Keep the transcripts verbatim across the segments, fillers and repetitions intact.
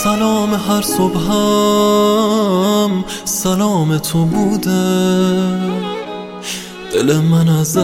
سلام هر صبحم سلام تو بوده، دل من از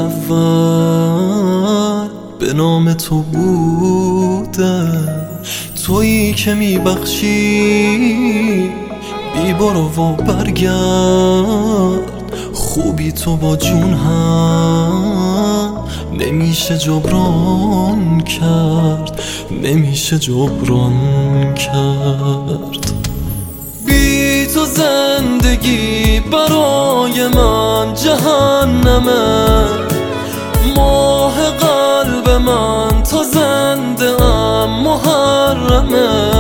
اول به نام تو بوده. تویی که میبخشی بی برو و برگرد، خوبی تو با جون هم نمیشه جبران کرد، نمیشه جبران کرد. بی تو زندگی برای من جهنمه، ماه قلب من تا زنده ام محرمه.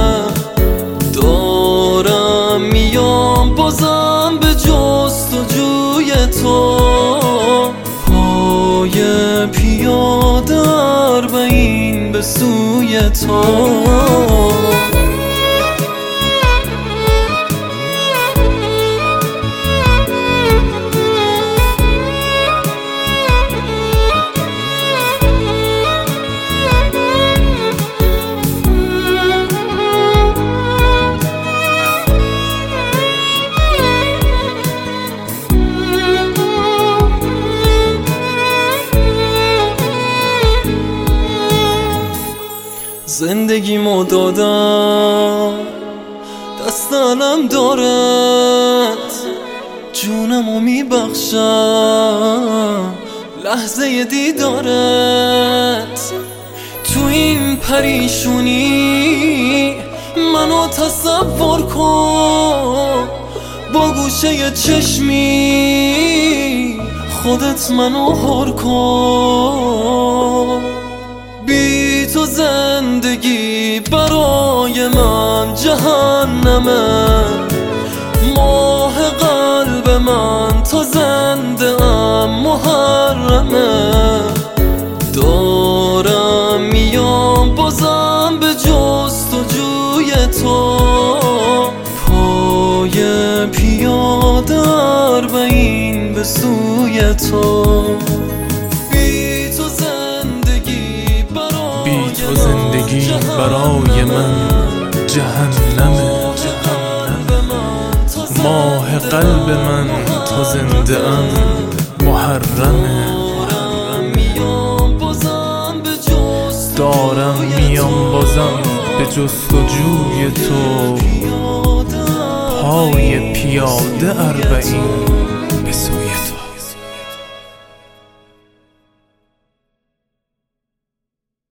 دارم میام بازم به جستجوی تو، پای پیاده اربعین به سوی تو. زندگیمو دادم دست علم دارد، جونمو میبخشم لحظه دیدارت. تو این پریشونی منو تصور کن، با گوشه چشمی خودت منو هر کن. بی تو زندگی برای من جهنمه، ماه قلب من تا زنده ام محرمه. دارم میام بازم به جستجوی تو، پای پیاده اربعین به سوی تو. بی تو زندگی برای من جهنمه، ماه قلب من تا زنده ام محرمه. دارم میام بازم به جستجوی تو، پای پیاده اربعین به سوی تو.